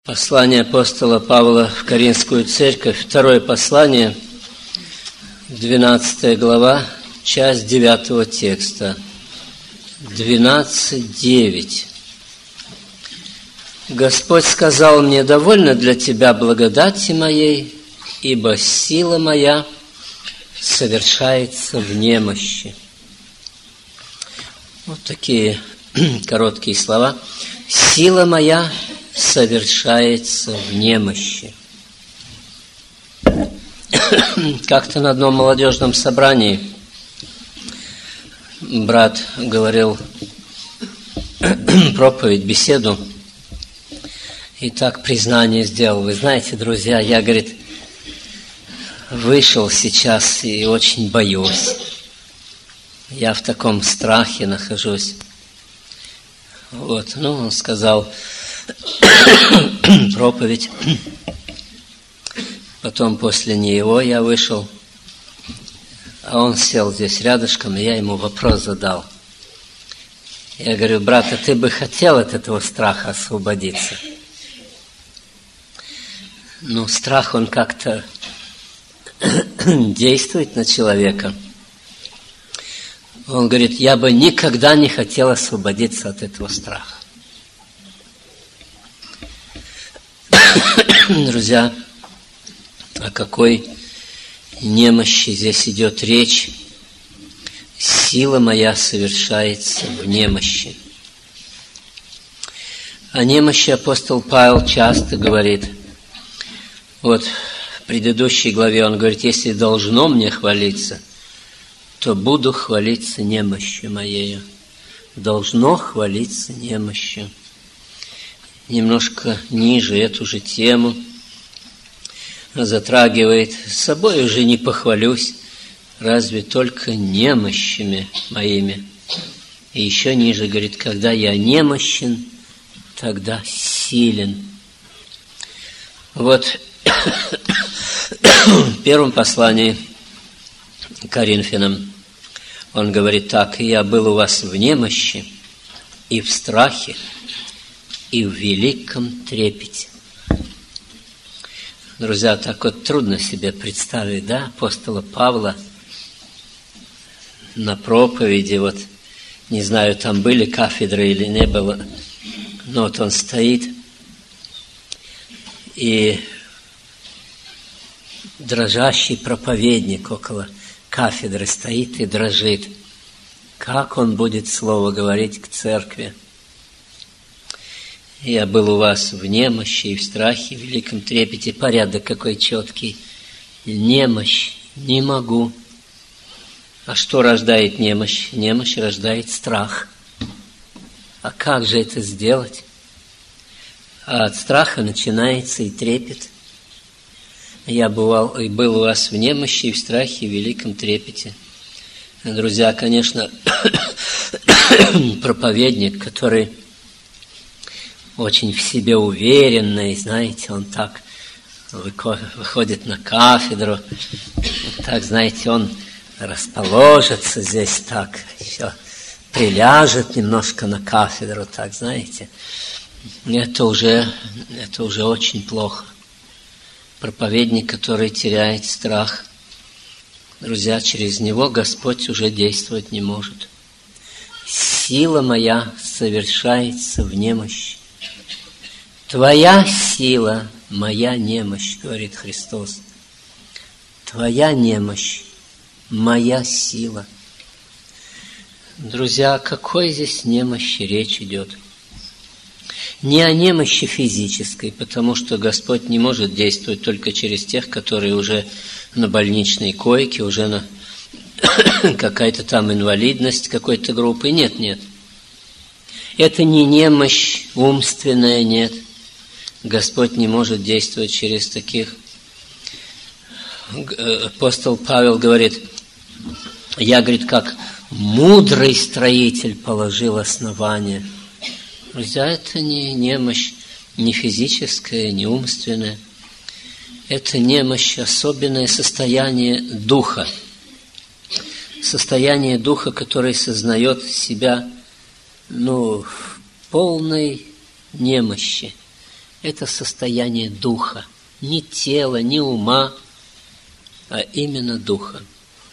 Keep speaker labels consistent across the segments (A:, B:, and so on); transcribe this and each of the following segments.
A: Послание апостола Павла в Коринфскую церковь, второе послание, 12 глава, часть 9 текста, 12:9. Господь сказал мне: довольно для тебя благодати моей, ибо сила моя совершается в немощи. Вот такие короткие слова. Сила моя совершается в немощи. Как-то на одном молодежном собрании брат говорил проповедь, беседу, и так признание сделал. Вы знаете, друзья, я, говорит, вышел сейчас и очень боюсь. Я в таком страхе нахожусь. Вот, он сказал проповедь. Потом после него я вышел, а он сел здесь рядышком, и я ему вопрос задал. Я говорю: брат, а ты бы хотел от этого страха освободиться? Страх, он как-то действует на человека. Он говорит: я бы никогда не хотел освободиться от этого страха. Друзья, о какой немощи здесь идет речь? Сила моя совершается в немощи. О немощи апостол Павел часто говорит. Вот в предыдущей главе он говорит: если должно мне хвалиться, то буду хвалиться немощью моею. Должно хвалиться немощью. Немножко ниже эту же тему затрагивает. С собой уже не похвалюсь, разве только немощами моими. И еще ниже говорит: когда я немощен, тогда силен. Вот в первом послании к Коринфянам он говорит так: и я был у вас в немощи, и в страхе, и в великом трепете. Друзья, так вот трудно себе представить, да, апостола Павла на проповеди, вот, не знаю, там были кафедры или не было, но вот он стоит, и дрожащий проповедник около кафедры стоит и дрожит. Как он будет слово говорить к церкви? Я был у вас в немощи и в страхе, в великом трепете. Порядок какой четкий. Немощь не могу. А что рождает немощь? Немощь рождает страх. А как же это сделать? А от страха начинается и трепет. Я был у вас в немощи и в страхе, и в великом трепете. Друзья, конечно, проповедник, который очень в себе уверенный, знаете, он так выходит на кафедру, так, знаете, он расположится здесь так, еще приляжет немножко на кафедру, так, знаете. Это уже очень плохо. Проповедник, который теряет страх, друзья, через него Господь уже действовать не может. Сила моя совершается в немощи. Твоя сила, моя немощь, говорит Христос. Твоя немощь, моя сила. Друзья, о какой здесь немощи речь идет? Не о немощи физической, потому что Господь не может действовать только через тех, которые уже на больничной койке, уже на какая-то там инвалидность какой-то группы. Нет. Это не немощь умственная, нет. Господь не может действовать через таких. Апостол Павел говорит: я, говорит, как мудрый строитель положил основание. Друзья, это не немощь, не физическая, не умственная. Это немощь, особенное состояние духа. Состояние духа, который сознает себя, в полной немощи. Это состояние духа. Не тела, не ума, а именно духа.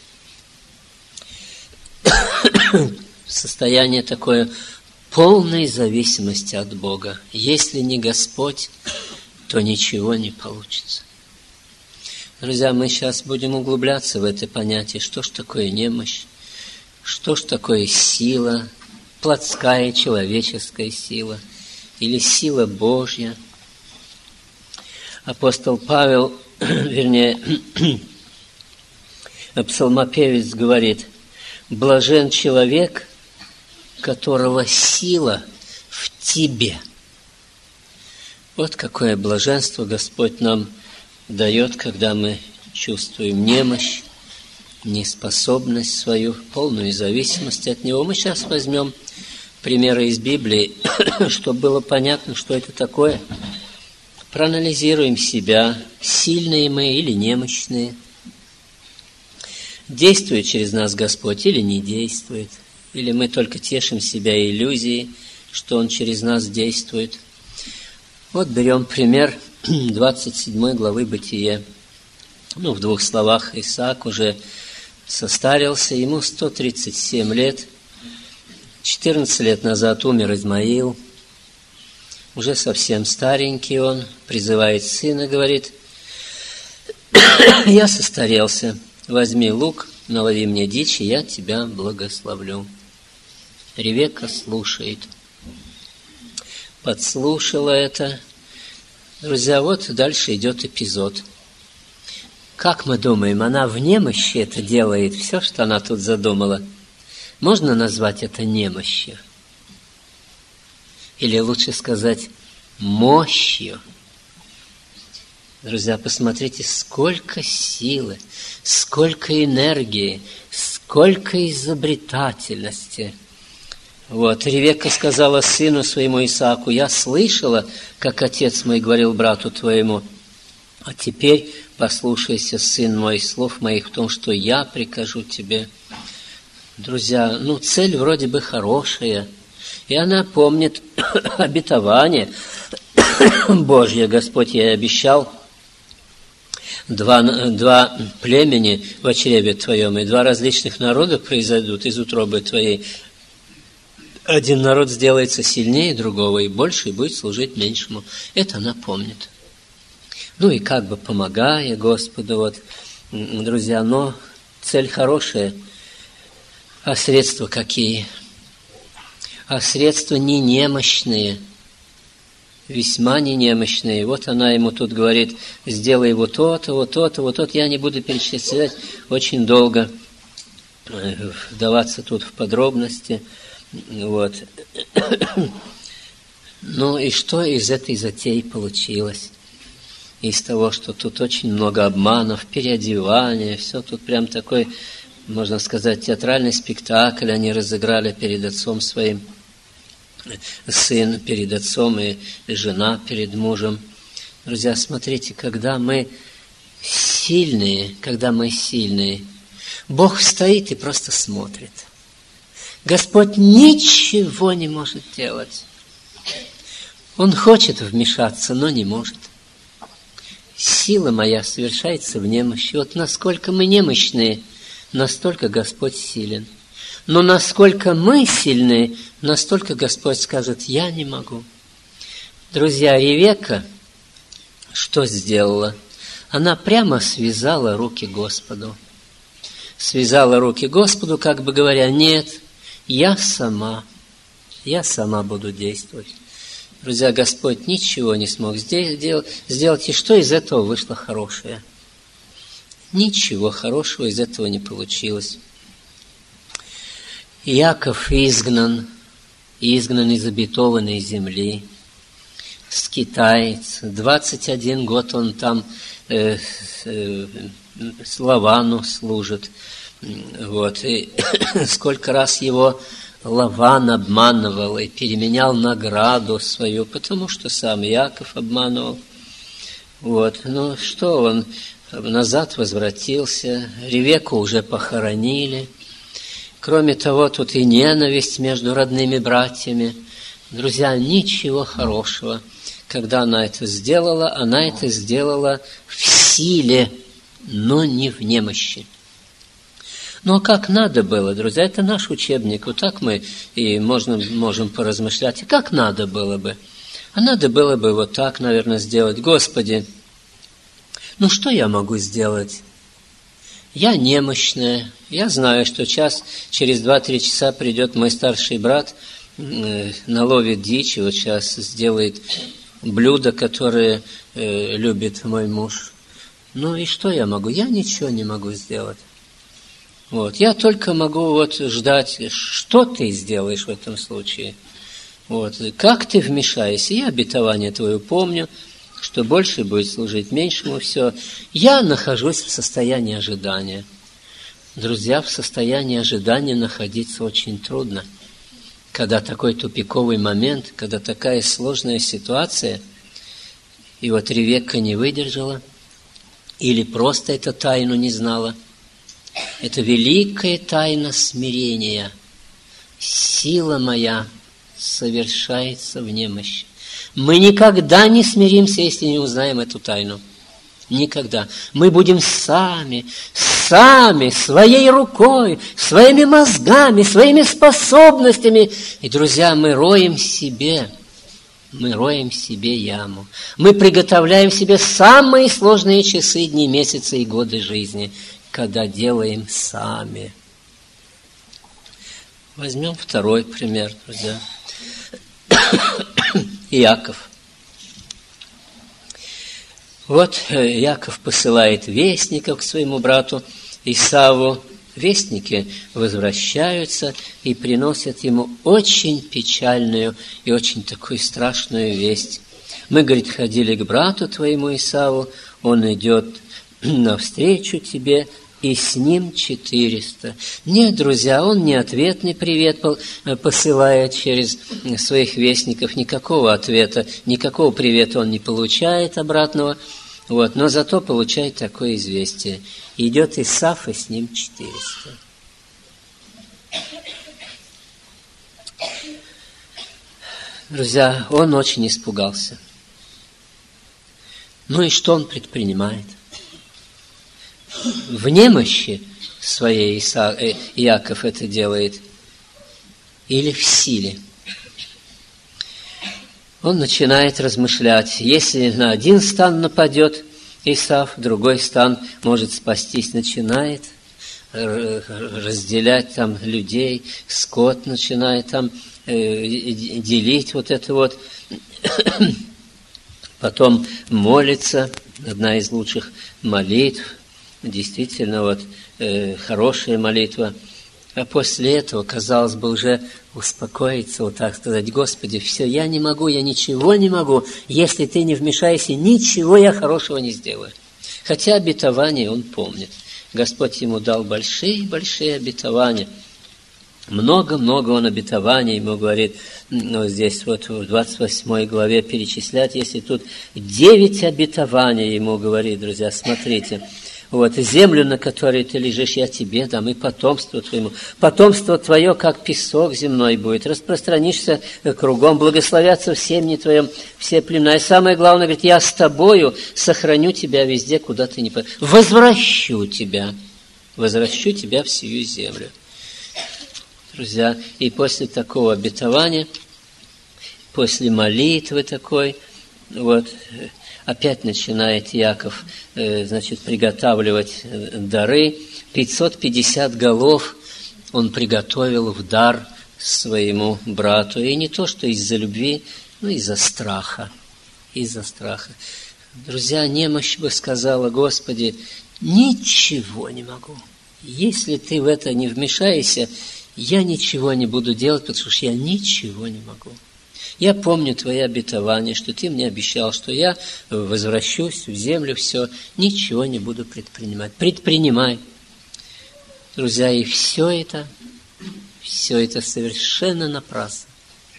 A: Состояние такое полной зависимости от Бога. Если не Господь, то ничего не получится. Друзья, мы сейчас будем углубляться в это понятие, что ж такое немощь, что ж такое сила, плотская, человеческая сила или сила Божья. Апостол Павел, вернее, псалмопевец говорит: блажен человек, которого сила в тебе. Вот какое блаженство Господь нам дает, когда мы чувствуем немощь, неспособность свою, полную зависимость от Него. Мы сейчас возьмем примеры из Библии, чтобы было понятно, что это такое. Проанализируем себя, сильные мы или немощные. Действует через нас Господь или не действует? Или мы только тешим себя иллюзией, что Он через нас действует? Вот берем пример 27 главы Бытия. В 2 словах, Исаак уже состарился, ему 137 лет. 14 лет назад умер Измаил. Уже совсем старенький он, призывает сына, говорит: я состарелся, возьми лук, налови мне дичь, и я тебя благословлю. Ревекка слушает. Подслушала это. Друзья, вот дальше идет эпизод. Как мы думаем, она в немощи это делает, все, что она тут задумала? Можно назвать это немощью? Или лучше сказать мощью? Друзья, посмотрите, сколько силы, сколько энергии, сколько изобретательности. Вот, Ревекка сказала сыну своему Исааку: я слышала, как отец мой говорил брату твоему, а теперь послушайся, сын мой, слов моих в том, что я прикажу тебе. Друзья, цель вроде бы хорошая, и она помнит обетование Божье. Господь ей обещал: два племени в чреве твоем, и 2 различных народа произойдут из утробы твоей. Один народ сделается сильнее другого, и больше, и будет служить меньшему. Это она помнит. И как бы помогая Господу, друзья, но цель хорошая, а средства какие? А средства не немощные, весьма не немощные. Вот она ему тут говорит: сделай вот то-то, вот то-то, вот то-то. Я не буду перечислять, очень долго вдаваться тут в подробности. Вот. И что из этой затеи получилось? Из того, что тут очень много обманов, переодевания, все тут прям такой, можно сказать, театральный спектакль они разыграли перед отцом своим. Сын перед отцом и жена перед мужем. Друзья, смотрите, когда мы сильные, Бог стоит и просто смотрит. Господь ничего не может делать. Он хочет вмешаться, но не может. Сила моя совершается в немощи. Вот насколько мы немощные, настолько Господь силен. Но насколько мы сильны, настолько Господь скажет: я не могу. Друзья, Ревекка что сделала? Она прямо связала руки Господу. Связала руки Господу, как бы говоря: нет, я сама буду действовать. Друзья, Господь ничего не смог сделать, и что из этого вышло хорошее? Ничего хорошего из этого не получилось. Иаков изгнан из обетованной земли, скитаец. 21 год он там Лавану служит. Вот. И сколько раз его Лаван обманывал и переменял награду свою, потому что сам Иаков обманывал. Вот. Что он назад возвратился, Ревекку уже похоронили. Кроме того, тут и ненависть между родными братьями. Друзья, ничего хорошего. когда она это сделала в силе, но не в немощи. Но как надо было, друзья, это наш учебник, вот так мы и можем поразмышлять, и как надо было бы. А надо было бы вот так, наверное, сделать. Господи, ну что я могу сделать? Я немощная, я знаю, что через 2-3 часа придет мой старший брат, наловит дичь, и вот сейчас сделает блюдо, которое любит мой муж. Ну и что я могу? Я ничего не могу сделать. Вот. Я только могу вот ждать, что ты сделаешь в этом случае. Вот. Как ты вмешаешься? Я обетование твое помню, что больше будет служить меньшему, все. Я нахожусь в состоянии ожидания. Друзья, в состоянии ожидания находиться очень трудно. Когда такой тупиковый момент, когда такая сложная ситуация, и вот Ревекка не выдержала, или просто эту тайну не знала. Это великая тайна смирения. Сила моя совершается в немощи. Мы никогда не смиримся, если не узнаем эту тайну. Никогда. Мы будем сами, своей рукой, своими мозгами, своими способностями. И, друзья, мы роем себе яму. Мы приготовляем себе самые сложные часы, дни, месяцы и годы жизни, когда делаем сами. Возьмем второй пример, друзья. Иаков. Вот Иаков посылает вестников к своему брату Исаву. Вестники возвращаются и приносят ему очень печальную и очень такую страшную весть. Мы, говорит, ходили к брату твоему Исаву, он идет навстречу тебе, и с ним 400. Нет, друзья, он не ответный привет посылает через своих вестников, никакого ответа, никакого привета он не получает обратного, вот, но зато получает такое известие. Идет Исав, и с ним 400. Друзья, он очень испугался. Ну и что он предпринимает? В немощи своей Иаков это делает или в силе? Он начинает размышлять, если на один стан нападет Исав, другой стан может спастись, начинает разделять там людей, скот начинает там делить вот это вот, потом молится, одна из лучших молитв, действительно вот хорошая молитва. А после этого, казалось бы, уже успокоиться, вот так сказать: Господи, все, я не могу, я ничего не могу, если Ты не вмешаешься, ничего я хорошего не сделаю. Хотя обетование он помнит. Господь ему дал большие-большие обетования. Много-много он обетований ему говорит. Ну, здесь вот в 28 главе перечислять, если тут 9 обетований ему говорит, друзья, смотрите. Вот, землю, на которой ты лежишь, я тебе дам, и потомству твоему. Потомство твое, как песок земной будет. Распространишься кругом, благословятся в семени твоем все племена. И самое главное, говорит, я с тобою сохраню тебя везде, куда ты не пойдешь. Возвращу тебя в сию землю. Друзья, и после такого обетования, после молитвы такой, вот, опять начинает Иаков, приготавливать дары. 550 голов он приготовил в дар своему брату. И не то, что из-за любви, но из-за страха. Из-за страха. Друзья, немощь бы сказала: Господи, ничего не могу. Если Ты в это не вмешаешься, я ничего не буду делать, потому что я ничего не могу. Я помню Твои обетования, что Ты мне обещал, что я возвращусь в землю, все, ничего не буду предпринимать. Предпринимай. Друзья, и все это совершенно напрасно.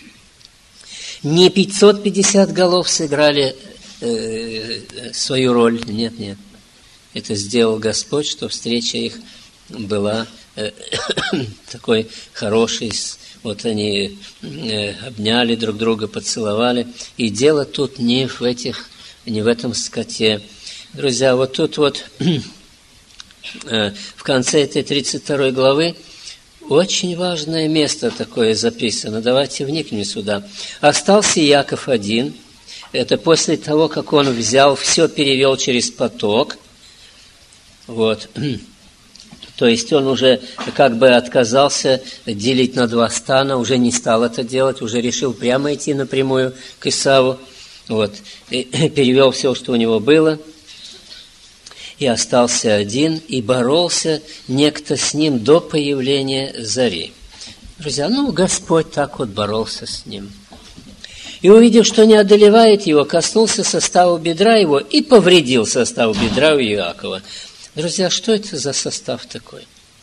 A: Не 550 голов сыграли свою роль, нет. Это сделал Господь, что встреча их была такой хорошей, вот они обняли друг друга, поцеловали. И дело тут не в этом скоте. Друзья, вот тут вот в конце этой 32 главы очень важное место такое записано. Давайте вникнем сюда. «Остался Иаков один». Это после того, как он взял, все перевел через поток. Вот. То есть он уже как бы отказался делить на два стана, уже не стал это делать, уже решил прямо идти напрямую к Исаву. Вот. И перевел все, что у него было. И остался один, и боролся некто с ним до появления зари. Друзья, Господь так вот боролся с ним. И, увидев, что не одолевает его, коснулся состава бедра его и повредил состав бедра у Иакова. Друзья, что это за состав такой?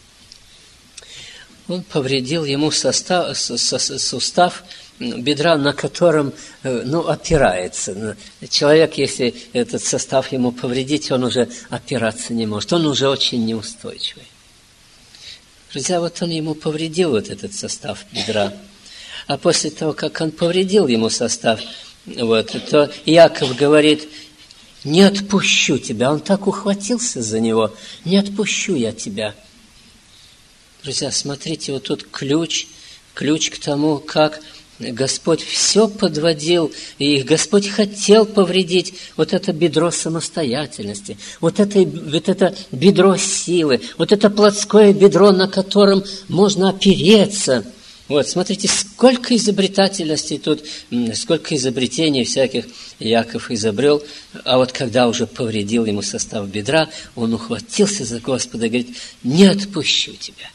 A: Он повредил ему сустав бедра, на котором опирается. Человек, если этот состав ему повредить, он уже опираться не может. Он уже очень неустойчивый. Друзья, вот он ему повредил вот этот состав бедра. А после того, как он повредил ему состав, то Иаков говорит: не отпущу тебя. Он так ухватился за него. Не отпущу я тебя. Друзья, смотрите, вот тут ключ к тому, как Господь все подводил, и Господь хотел повредить вот это бедро самостоятельности, вот это бедро силы, вот это плотское бедро, на котором можно опереться. Вот, смотрите, сколько изобретательностей тут, сколько изобретений всяких Иаков изобрел, а вот когда уже повредил ему состав бедра, он ухватился за Господа и говорит: не отпущу тебя.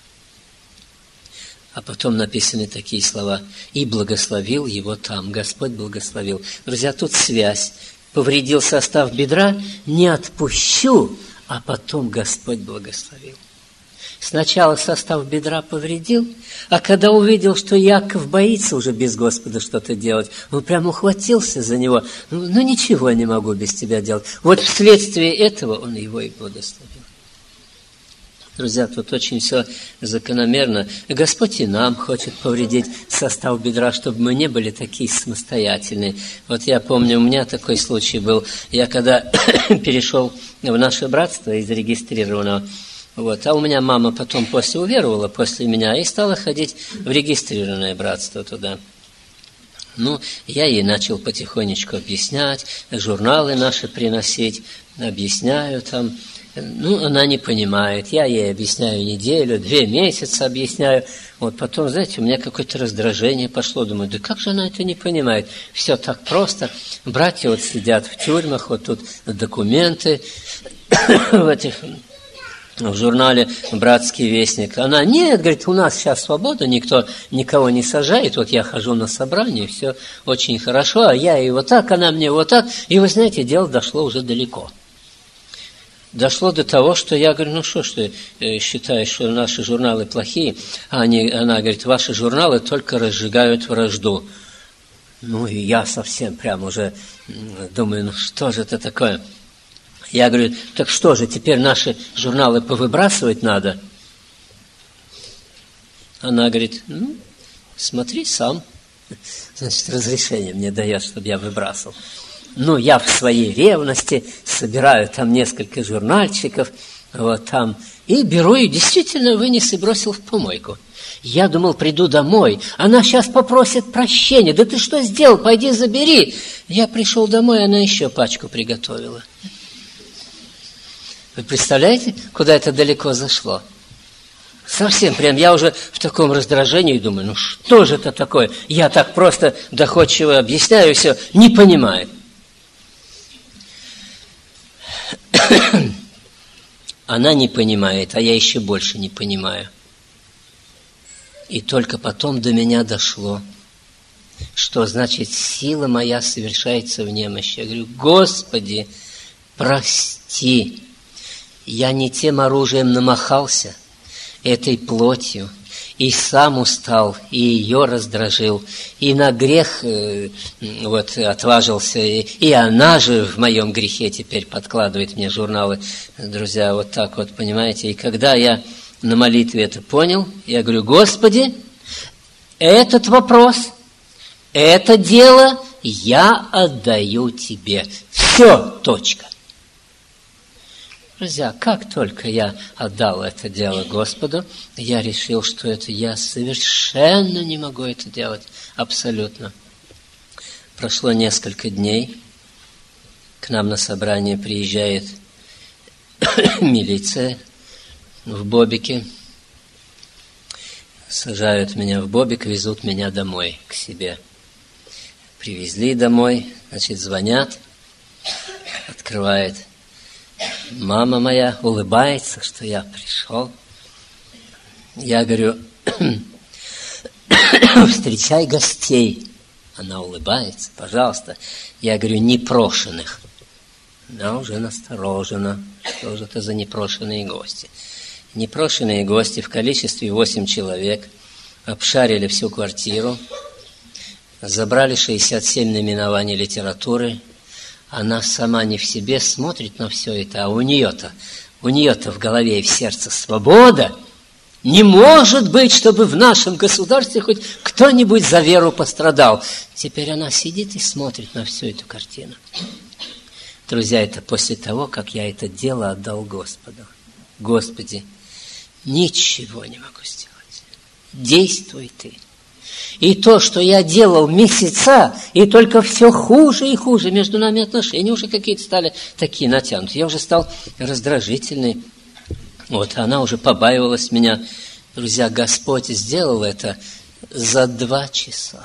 A: А потом написаны такие слова: и благословил его там. Господь благословил. Друзья, тут связь. Повредил состав бедра, не отпущу, а потом Господь благословил. Сначала состав бедра повредил, а когда увидел, что Иаков боится уже без Господа что-то делать, он прямо ухватился за него. Ничего я не могу без тебя делать. Вот вследствие этого он его и благословил. Друзья, тут очень все закономерно. Господь и нам хочет повредить состав бедра, чтобы мы не были такие самостоятельные. Вот я помню, у меня такой случай был. Я когда перешел в наше братство из регистрированного, а у меня мама потом уверовала после меня и стала ходить в регистрированное братство туда. Я ей начал потихонечку объяснять, журналы наши приносить, объясняю там. Она не понимает. Я ей объясняю неделю, 2 месяца объясняю. Потом, знаете, у меня какое-то раздражение пошло. Думаю, да как же она это не понимает? Все так просто. Братья сидят в тюрьмах, тут документы в журнале «Братский вестник». Она: нет, говорит, у нас сейчас свобода, никто никого не сажает. Я хожу на собрание, все очень хорошо, а я ей так, она мне так. И вы знаете, дело дошло уже далеко. Дошло до того, что я говорю: что ж ты считаешь, что наши журналы плохие? Она говорит: ваши журналы только разжигают вражду. И я совсем прям уже думаю: что же это такое? Я говорю: так что же, теперь наши журналы повыбрасывать надо? Она говорит: смотри сам. Значит, разрешение мне дает, чтобы я выбрасывал. Я в своей ревности собираю там несколько журнальчиков, там, и беру, и действительно вынес и бросил в помойку. Я думал, приду домой, она сейчас попросит прощения. Да ты что сделал? Пойди забери. Я пришел домой, она еще пачку приготовила. Вы представляете, куда это далеко зашло? Совсем прям, я уже в таком раздражении думаю: что же это такое? Я так просто доходчиво объясняю все, не понимаю. Она не понимает, а я еще больше не понимаю. И только потом до меня дошло, что значит сила моя совершается в немощи. Я говорю: Господи, прости, я не тем оружием намахался, этой плотью, и сам устал, и ее раздражил, и на грех отважился, и она же в моем грехе теперь подкладывает мне журналы. Друзья, так понимаете, и когда я на молитве это понял, я говорю: Господи, этот вопрос, это дело я отдаю тебе. Все, точка. Друзья, как только я отдал это дело Господу, я решил, что это я совершенно не могу это делать. Абсолютно. Прошло несколько дней. К нам на собрание приезжает милиция в бобике. Сажают меня в бобик, везут меня домой к себе. Привезли домой, значит, звонят, открывает. Мама моя улыбается, что я пришел. Я говорю, встречай гостей. Она улыбается, пожалуйста. Я говорю, непрошенных. Она уже насторожена. Что же это за непрошенные гости? Непрошенные гости в количестве 8 человек обшарили всю квартиру, забрали 67 наименований литературы. Она сама не в себе смотрит на все это, а у нее-то в голове и в сердце свобода. Не может быть, чтобы в нашем государстве хоть кто-нибудь за веру пострадал. Теперь она сидит и смотрит на всю эту картину. Друзья, это после того, как я это дело отдал Господу. Господи, ничего не могу сделать. Действуй Ты. И то, что я делал месяца, и только все хуже и хуже. Между нами отношения уже какие-то стали такие натянутые. Я уже стал раздражительный. Вот, она уже побаивалась меня. Друзья, Господь сделал это за 2 часа.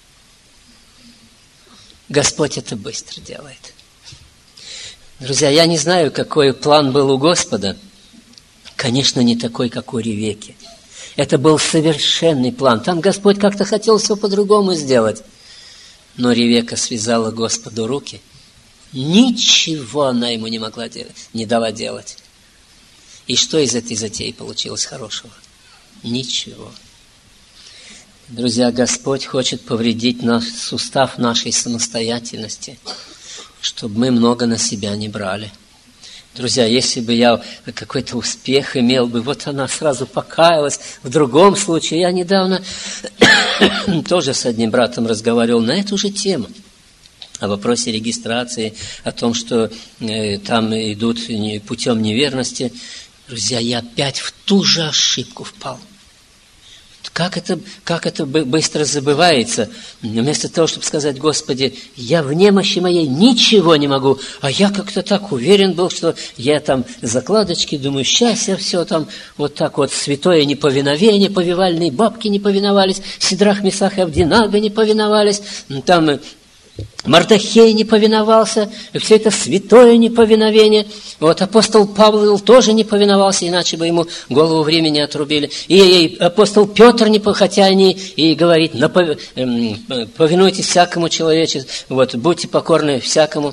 A: Господь это быстро делает. Друзья, я не знаю, какой план был у Господа. Конечно, не такой, как у Ревекки. Это был совершенный план. Там Господь как-то хотел все по-другому сделать. Но Ревекка связала Господу руки. Ничего она ему не могла делать, не дала делать. И что из этой затеи получилось хорошего? Ничего. Друзья, Господь хочет повредить сустав нашей самостоятельности, чтобы мы много на себя не брали. Друзья, если бы я какой-то успех имел бы, вот она сразу покаялась. В другом случае, я недавно тоже с одним братом разговаривал на эту же тему. О вопросе регистрации, о том, что там идут путем неверности. Друзья, я опять в ту же ошибку впал. Как это быстро забывается. Вместо того, чтобы сказать, Господи, я в немощи моей ничего не могу, а я как-то так уверен был, что я там закладочки, думаю, сейчас я все там вот так вот, святое неповиновение, повивальные бабки не повиновались, Сидрах, Месах и Авдинага не повиновались, там Мардохей не повиновался, все это святое неповиновение. Вот апостол Павел тоже не повиновался, иначе бы ему голову времени отрубили. И апостол Петр не хотя они и говорит, повинуйтесь всякому человечеству, вот, будьте покорны всякой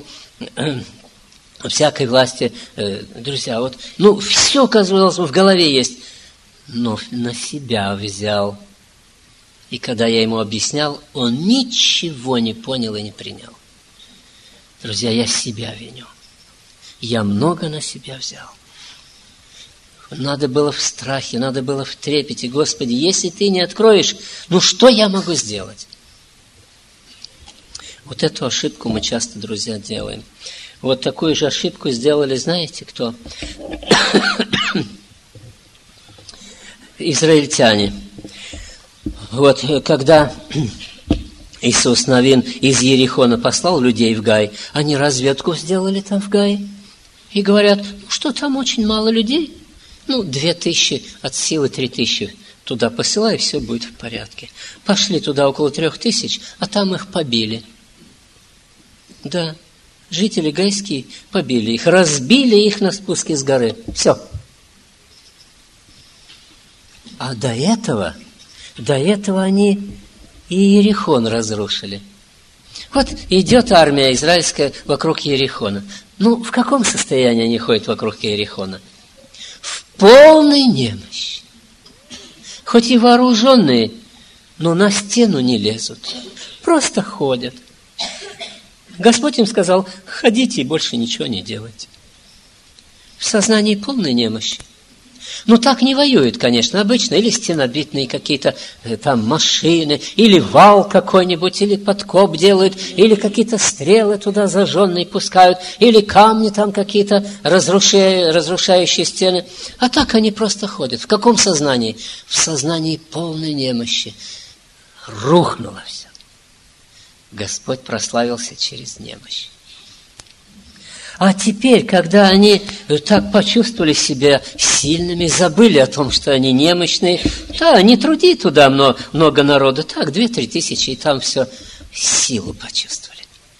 A: власти. Друзья, вот, все, казалось бы, в голове есть, но на себя взял. И когда я ему объяснял, он ничего не понял и не принял. Друзья, я себя виню. Я много на себя взял. Надо было в страхе, надо было в трепете. Господи, если Ты не откроешь, что я могу сделать? Вот эту ошибку мы часто, друзья, делаем. Вот такую же ошибку сделали, знаете, кто? Израильтяне. Вот, когда Иисус Навин из Ерихона послал людей в Гай, они разведку сделали там в Гае. И говорят, что там очень мало людей. 2000, от силы 3000 туда посылай, и все будет в порядке. Пошли туда около 3000, а там их побили. Да, жители гайские побили их, разбили их на спуске с горы. Все. А до этого они и Иерихон разрушили. Вот идет армия израильская вокруг Иерихона. В каком состоянии они ходят вокруг Иерихона? В полной немощи. Хоть и вооруженные, но на стену не лезут. Просто ходят. Господь им сказал, ходите и больше ничего не делайте. В сознании полной немощи. Ну, так не воюют, конечно, обычно. Или стенобитные какие-то там машины, или вал какой-нибудь, или подкоп делают, или какие-то стрелы туда зажженные пускают, или камни там какие-то разрушающие стены. А так они просто ходят. В каком сознании? В сознании полной немощи. Рухнуло все. Господь прославился через немощь. А теперь, когда они так почувствовали себя сильными, забыли о том, что они немощные, да, не труди туда много народа, так, 2-3 тысячи, и там все, силу почувствовали.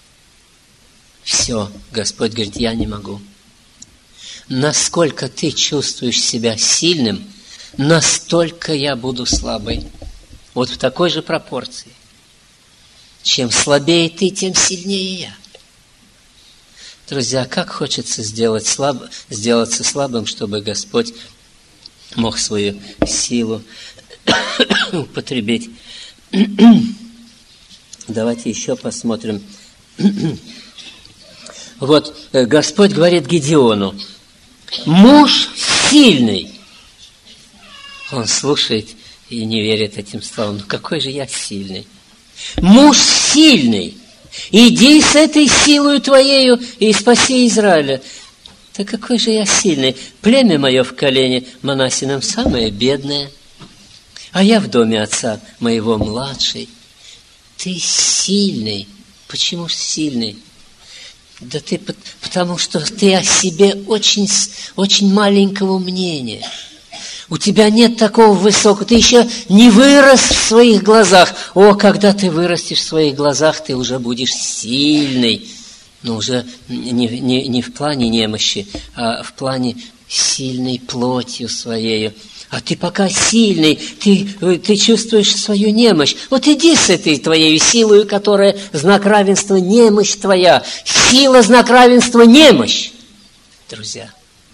A: Все, Господь говорит, я не могу. Насколько ты чувствуешь себя сильным, настолько я буду слабой. Вот в такой же пропорции. Чем слабее ты, тем сильнее я. Друзья, как хочется сделаться слабым, чтобы Господь мог свою силу употребить. Давайте еще посмотрим. Вот Господь говорит Гедеону: муж сильный. Он слушает и не верит этим словам. Ну какой же я сильный? Муж сильный. Иди с этой силою твоею и спаси Израиля. Да какой же я сильный. Племя мое в колене Манассином самое бедное, а я в доме отца моего младший. Ты сильный. Почему же сильный? Да ты, потому что ты о себе очень маленького мнения. У тебя нет такого высокого, ты еще не вырос в своих глазах. О, когда ты вырастешь в своих глазах, ты уже будешь сильный. Но уже не в плане немощи, а в плане сильной плотью своей. А ты пока сильный, ты чувствуешь свою немощь. Вот иди с этой твоей силой, которая знак равенства, немощь твоя. Сила, знак равенства, немощь. Друзья.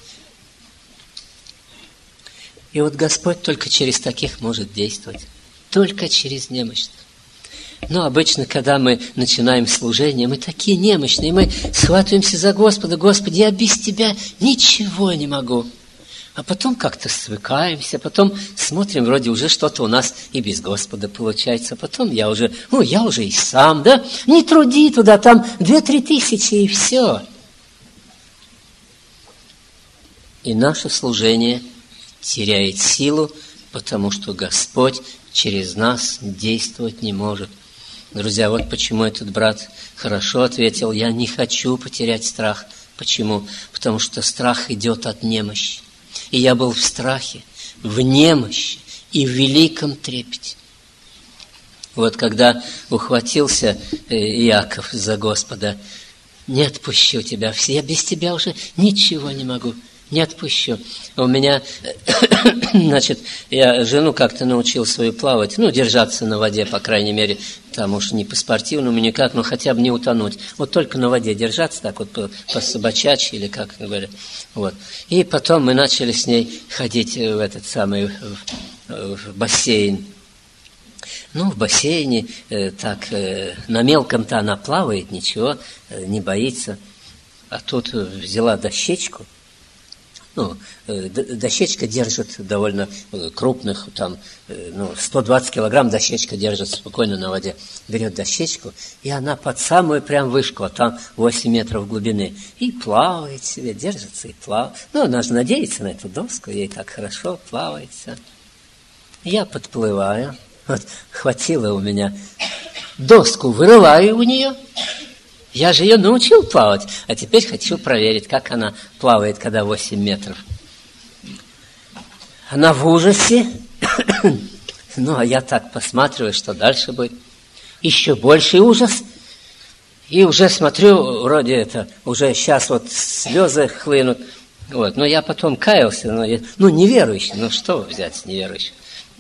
A: И вот Господь только через таких может действовать. Только через немощных. Но обычно, когда мы начинаем служение, мы такие немощные, мы схватываемся за Господа. Господи, я без Тебя ничего не могу. А потом как-то свыкаемся, потом смотрим, вроде уже что-то у нас и без Господа получается. Потом я уже и сам, да? Не труди туда, там 2-3 тысячи и все. И наше служение теряет силу, потому что Господь через нас действовать не может. Друзья, вот почему этот брат хорошо ответил: я не хочу потерять страх. Почему? Потому что страх идет от немощи. И я был в страхе, в немощи и в великом трепете. Вот когда ухватился Иаков за Господа: не отпущу тебя, я без тебя уже ничего не могу. Не отпущу. У меня, я жену как-то научил свою плавать, держаться на воде, по крайней мере, там уж не по-спортивному никак, но хотя бы не утонуть. Вот только на воде держаться, так вот по-собачачьи или как говорят. Вот. И потом мы начали с ней ходить в бассейн. В бассейне, на мелком-то она плавает, ничего, не боится. А тут взяла дощечку. Дощечка держит довольно крупных, 120 килограмм дощечка держит спокойно на воде. Берет дощечку, и она под самую прям вышку, а там 8 метров глубины. И плавает себе, держится и плавает. Она же надеется на эту доску, ей так хорошо плавает все. Я подплываю, хватило у меня доску, вырываю у нее. Я же ее научил плавать, а теперь хочу проверить, как она плавает, когда 8 метров. Она в ужасе. А я так посматриваю, что дальше будет. Еще больший ужас. И уже смотрю, вроде уже сейчас слезы хлынут. Но я потом каялся, неверующий. Что взять с неверующим?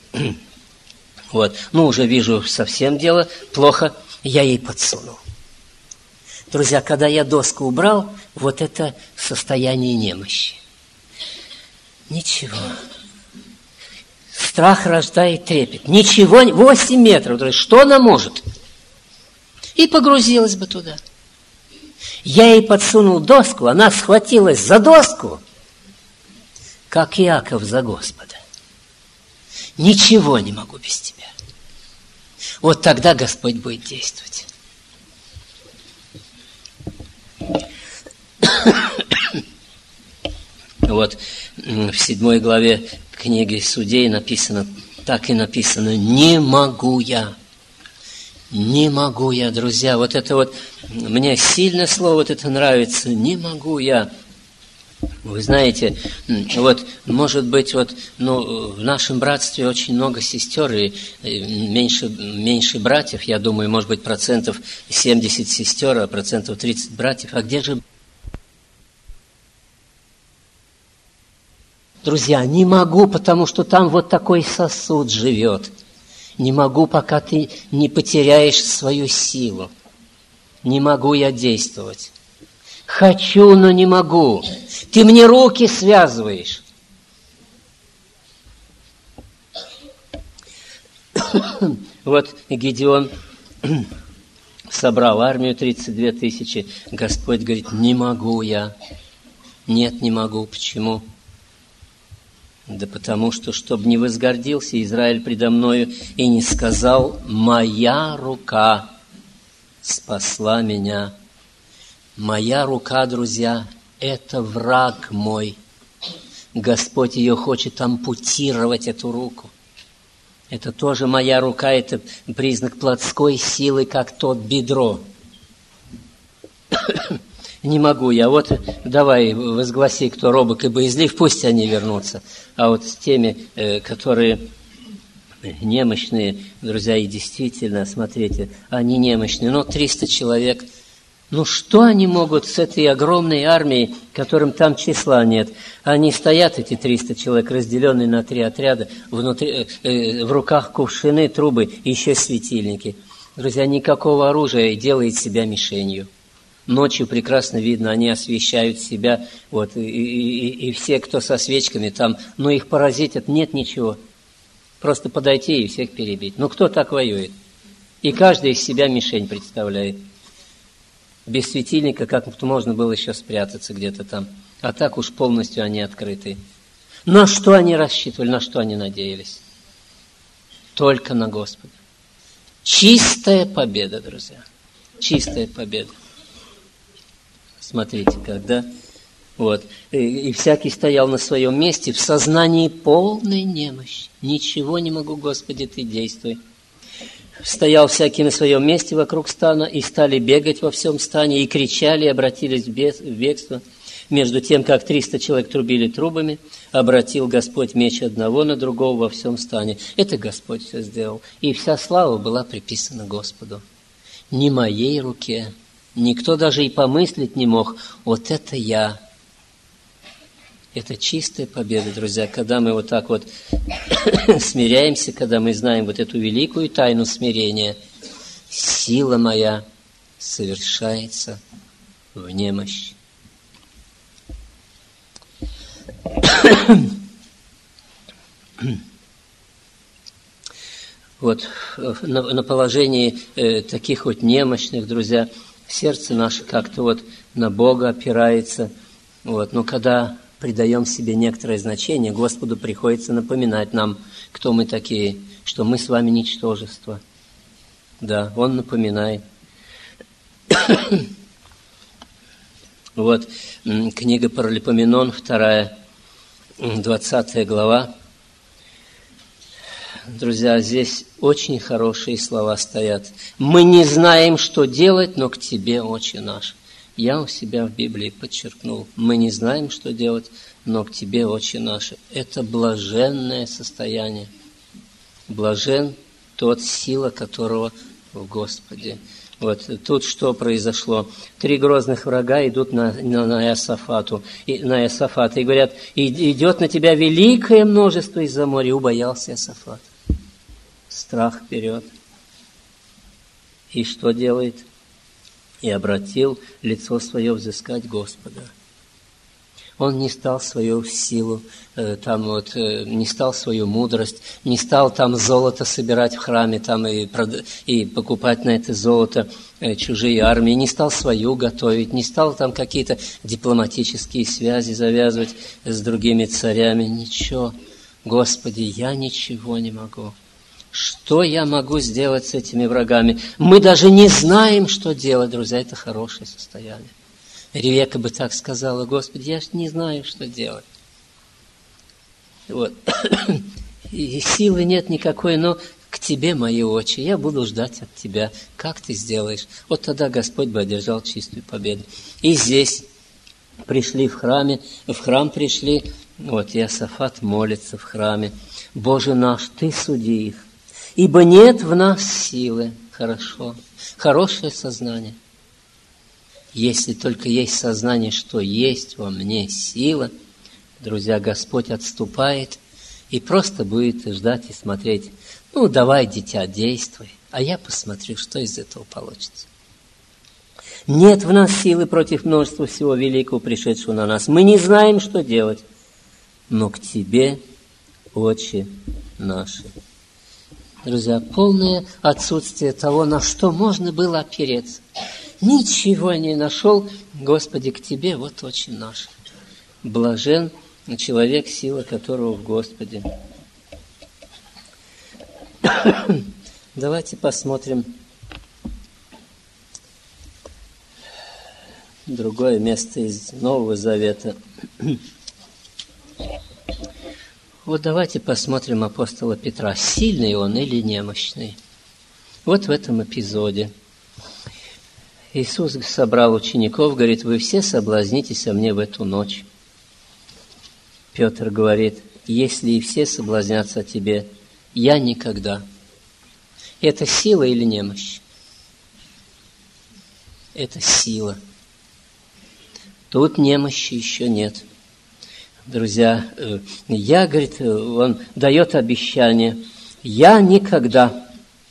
A: Уже вижу, совсем дело плохо. Я ей подсунул. Друзья, когда я доску убрал, это состояние немощи. Ничего. Страх рождает трепет. Ничего, 8 метров. Друзья, что она может? И погрузилась бы туда. Я ей подсунул доску, она схватилась за доску. как Иаков за Господа. Ничего не могу без тебя. Вот тогда Господь будет действовать. Вот в 7 главе книги Судей написано, так и написано: «Не могу я». Не могу я, друзья. Вот это вот, мне сильно слово вот это нравится. Не могу я. Вы знаете, вот, может быть, вот, в нашем братстве очень много сестер и меньше братьев. Я думаю, может быть, 70% сестер, а 30% братьев. А где же... Друзья, не могу, потому что там вот такой сосуд живет. Не могу, пока ты не потеряешь свою силу. Не могу я действовать. Хочу, но не могу. Ты мне руки связываешь. Вот Гедеон собрал армию 32 тысячи. Господь говорит: не могу я. Нет, не могу. Почему? Да потому что, чтобы не возгордился Израиль предо мною и не сказал: моя рука спасла меня. Моя рука, друзья, это враг мой. Господь ее хочет ампутировать, эту руку. Это тоже моя рука, это признак плотской силы, как тот бедро. Не могу я. Вот давай возгласи, кто робок и боязлив, пусть они вернутся. А вот с теми, которые немощные, друзья, и действительно, смотрите, они немощные. 300 человек. Что они могут с этой огромной армией, которым там числа нет? Они стоят, эти 300 человек, разделенные на 3 отряда, внутри, в руках кувшины, трубы и еще светильники. Друзья, никакого оружия, и делает себя мишенью. Ночью прекрасно видно, они освещают себя, вот, и все, кто со свечками там, их поразить, нет ничего. Просто подойти и всех перебить. Кто так воюет? И каждый из себя мишень представляет. Без светильника как-то можно было еще спрятаться где-то там. А так уж полностью они открыты. На что они рассчитывали, на что они надеялись? Только на Господа. Чистая победа, друзья. Чистая победа. Смотрите, когда... Вот. И всякий стоял на своем месте в сознании полной немощи. Ничего не могу, Господи, Ты действуй. Стоял всякий на своем месте вокруг стана, и стали бегать во всем стане, и кричали, и обратились в бегство. Между тем, как 300 человек трубили трубами, обратил Господь меч одного на другого во всем стане. Это Господь все сделал. И вся слава была приписана Господу. Не моей руке. Никто даже и помыслить не мог. Вот это я. Это чистая победа, друзья, когда мы вот так вот смиряемся, когда мы знаем вот эту великую тайну смирения. Сила моя совершается в немощи. Вот на положении таких вот немощных, друзья, сердце наше как-то вот на Бога опирается. Вот. Но когда придаем себе некоторое значение, Господу приходится напоминать нам, кто мы такие, что мы с вами ничтожество. Да, Он напоминает. Вот книга Паралипоменон, 2, 20 глава. Друзья, здесь очень хорошие слова стоят. Мы не знаем, что делать, но к Тебе, Отче наш. Я у себя в Библии подчеркнул. Мы не знаем, что делать, но к Тебе, Отче наш. Это блаженное состояние. Блажен тот, сила которого в Господе. Вот тут что произошло? 3 грозных врага идут на Иосафата и говорят: идет на тебя великое множество из-за моря. Убоялся Иосафат. Страх вперед. И что делает? И обратил лицо свое взыскать Господа. Он не стал свою силу, не стал свою мудрость, не стал там золото собирать в храме там и покупать на это золото чужие армии, не стал свою готовить, не стал там какие-то дипломатические связи завязывать с другими царями. Ничего. Господи, я ничего не могу. Что я могу сделать с этими врагами? Мы даже не знаем, что делать, друзья. Это хорошее состояние. Ревека бы так сказала: Господи, я не знаю, что делать. Вот. И силы нет никакой, но к Тебе мои очи, я буду ждать от Тебя. Как Ты сделаешь? Вот тогда Господь бы одержал чистую победу. И здесь пришли в храм пришли, вот Иосафат молится в храме: Боже наш, Ты суди их, ибо нет в нас силы. Хорошо, хорошее сознание. Если только есть сознание, что есть во мне сила, друзья, Господь отступает и просто будет ждать и смотреть. Ну, давай, дитя, действуй, а я посмотрю, что из этого получится. Нет в нас силы против множества всего великого, пришедшего на нас. Мы не знаем, что делать, но к Тебе очи наши. Друзья, полное отсутствие того, на что можно было опереться. Ничего не нашел, Господи, к Тебе вот очи наши. Блажен человек, сила которого в Господе. Давайте посмотрим другое место из Нового Завета. Вот давайте посмотрим апостола Петра. Сильный он или немощный? Вот в этом эпизоде. Иисус собрал учеников, говорит: вы все соблазнитесь о мне в эту ночь. Петр говорит: если и все соблазнятся о тебе, я никогда. Это сила или немощь? Это сила. Тут немощи еще нет. Друзья, говорит, он дает обещание: я никогда.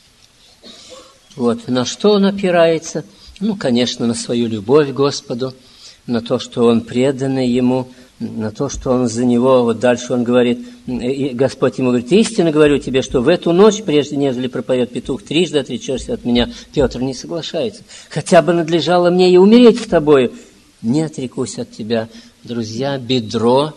A: Вот, на что он опирается? Ну, конечно, на свою любовь к Господу, на то, что он преданный Ему, на то, что он за Него. Вот дальше он говорит, и Господь ему говорит: истинно говорю тебе, что в эту ночь, прежде нежели пропоет петух, трижды отречешься от меня. Петр не соглашается. Хотя бы надлежало мне и умереть с тобою, не отрекусь от тебя. Друзья, бедро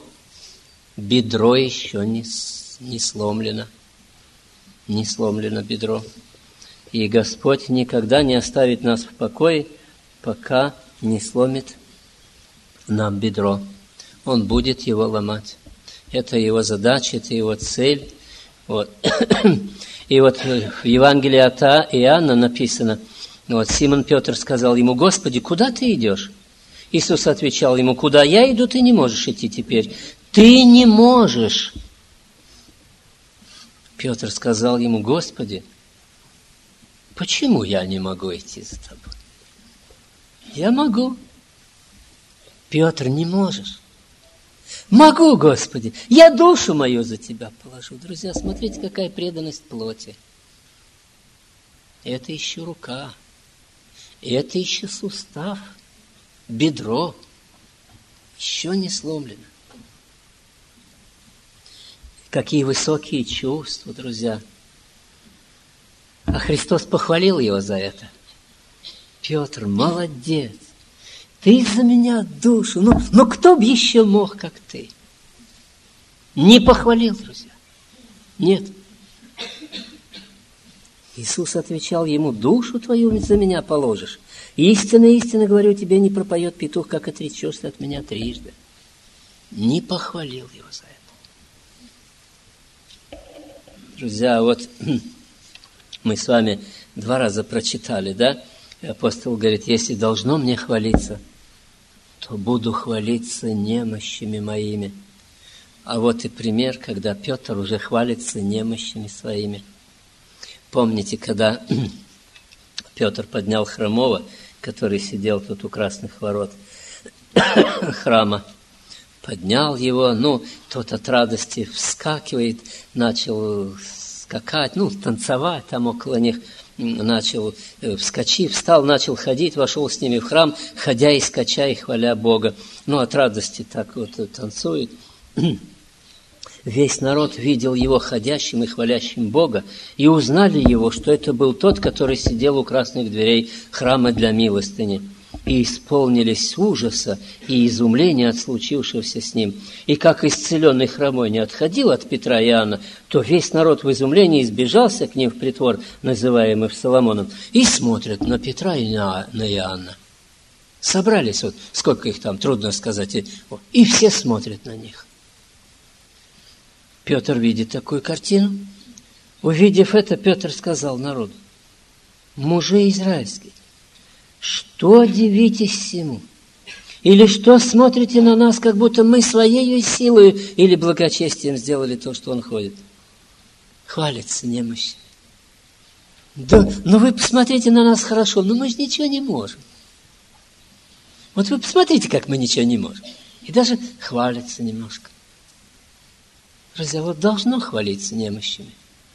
A: еще не сломлено. Не сломлено бедро. И Господь никогда не оставит нас в покое, пока не сломит нам бедро. Он будет его ломать. Это его задача, это его цель. Вот. И вот в Евангелии от Иоанна написано, вот Симон Петр сказал ему: Господи, куда ты идешь? Иисус отвечал ему: куда я иду, ты не можешь идти теперь. Ты не можешь. Петр сказал ему: Господи, почему я не могу идти за тобой? Я могу. Петр, не можешь. Могу, Господи, я душу мою за тебя положу. Друзья, смотрите, какая преданность плоти. Это еще рука, это еще сустав, бедро, еще не сломлено. Какие высокие чувства, друзья. А Христос похвалил его за это. Петр, молодец. Ты за меня душу. Но кто бы еще мог, как ты? Не похвалил, друзья. Нет. Иисус отвечал ему: душу твою за меня положишь. Истинно, истинно говорю тебе, не пропоет петух, как отречешься от меня трижды. Не похвалил его за это. Друзья, вот мы с вами 2 раза прочитали, да? И апостол говорит: если должно мне хвалиться, то буду хвалиться немощами моими. А вот и пример, когда Петр уже хвалится немощами своими. Помните, когда Петр поднял хромого, который сидел тут у красных ворот храма, поднял его, тот от радости вскакивает, начал скакать, танцевать там около них. начал, встал, начал ходить, вошел с ними в храм, ходя и скача, и хваля Бога. Ну, от радости так вот танцует. Весь народ видел его ходящим и хвалящим Бога, и узнали его, что это был тот, который сидел у красных дверей храма для милостыни. И исполнились ужаса и изумления от случившегося с ним. И как исцеленный хромой не отходил от Петра и Иоанна, то весь народ в изумлении сбежался к ним в притвор, называемый Соломоном, и смотрят на Петра и на Иоанна. Собрались, вот сколько их там, трудно сказать, и все смотрят на них. Петр видит такую картину. Увидев это, Петр сказал народу: мужи израильские, что дивитесь всему? Или что смотрите на нас, как будто мы своей силой или благочестием сделали то, что он ходит? Хвалится немощь. Да, ну вы посмотрите на нас хорошо, но мы же ничего не можем. Вот вы посмотрите, как мы ничего не можем. И даже хвалится немножко. Друзья, вот должно хвалиться немощами.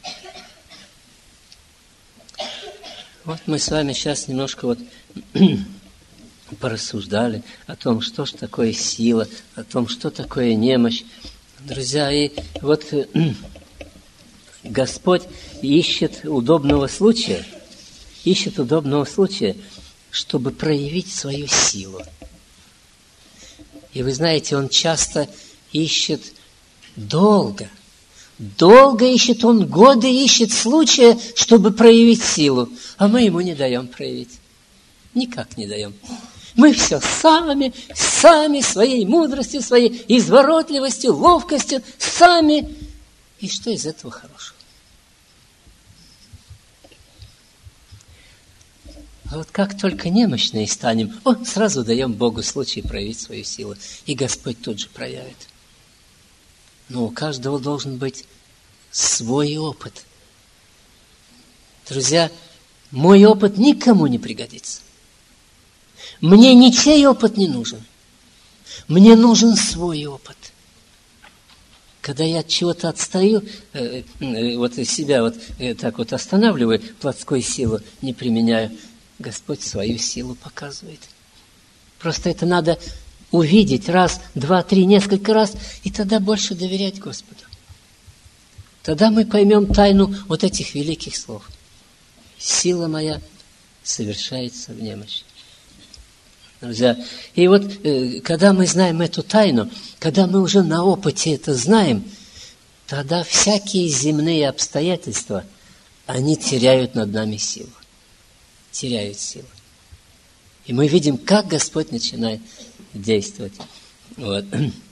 A: Вот мы с вами сейчас немножко вот порассуждали о том, что ж такое сила, о том, что такое немощь. Друзья, и вот Господь ищет удобного случая, чтобы проявить свою силу. И вы знаете, Он часто ищет долго ищет Он, годы ищет случая, чтобы проявить силу. А мы Ему не даем проявить. Никак не даем. Мы все сами, своей мудростью, своей изворотливостью, ловкостью, сами. И что из этого хорошего? А вот как только немощные станем, сразу даем Богу случай проявить свою силу. И Господь тут же проявит. Но у каждого должен быть свой опыт. Друзья, мой опыт никому не пригодится. Мне ничей опыт не нужен. Мне нужен свой опыт. Когда я от чего-то отстаю, вот себя вот так вот останавливаю, плотской силу не применяю, Господь свою силу показывает. Просто это надо увидеть раз, два, три, несколько раз, и тогда больше доверять Господу. Тогда мы поймем тайну вот этих великих слов. Сила моя совершается в немощи. Друзья, и вот когда мы знаем эту тайну, когда мы уже на опыте это знаем, тогда всякие земные обстоятельства, они теряют над нами силу. Теряют силу. И мы видим, как Господь начинает действовать. Вот.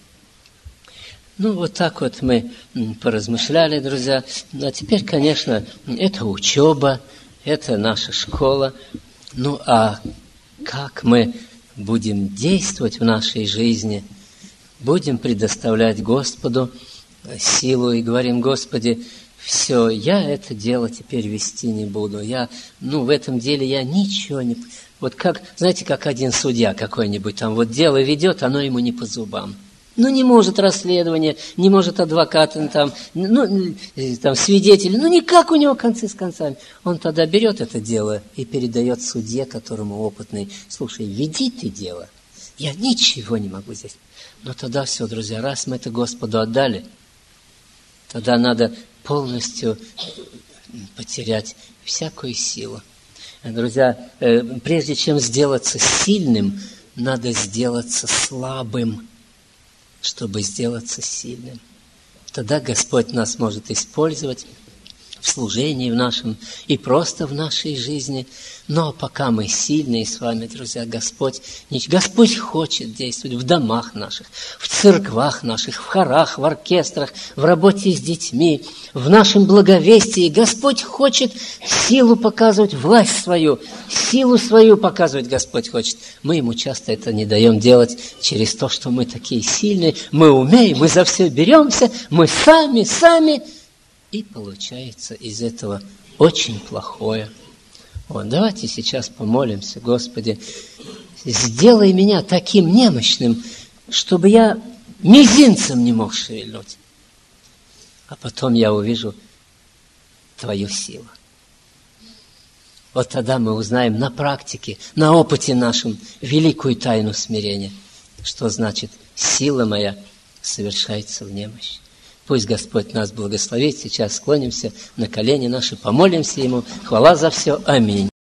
A: Ну, вот так вот мы поразмышляли, друзья. А теперь, конечно, это учеба, это наша школа. Ну, а как мы будем действовать в нашей жизни? Будем предоставлять Господу силу и говорим: Господи, все, я это дело теперь вести не буду. В этом деле я ничего не... Вот как, знаете, как один судья какой-нибудь там вот дело ведет, оно ему не по зубам. Не может расследование, не может адвокат, там свидетели, никак у него концы с концами. Он тогда берет это дело и передает судье, которому опытный: слушай, веди ты дело, я ничего не могу здесь. Но тогда все, друзья, раз мы это Господу отдали, тогда надо полностью потерять всякую силу. Друзья, прежде чем сделаться сильным, надо сделаться слабым, чтобы сделаться сильным. Тогда Господь нас может использовать в служении в нашем и просто в нашей жизни. Но пока мы сильные с вами, друзья, Господь хочет действовать в домах наших, в церквах наших, в хорах, в оркестрах, в работе с детьми, в нашем благовестии. Господь хочет силу показывать, власть свою, силу свою показывать Господь хочет. Мы Ему часто это не даем делать через то, что мы такие сильные, мы умеем, мы за все беремся, мы сами. И получается из этого очень плохое. Давайте сейчас помолимся: Господи, сделай меня таким немощным, чтобы я мизинцем не мог шевельнуть. А потом я увижу Твою силу. Вот тогда мы узнаем на практике, на опыте нашем великую тайну смирения. Что значит «сила моя совершается в немощи». Пусть Господь нас благословит. Сейчас склонимся на колени наши, помолимся Ему. Хвала за все. Аминь.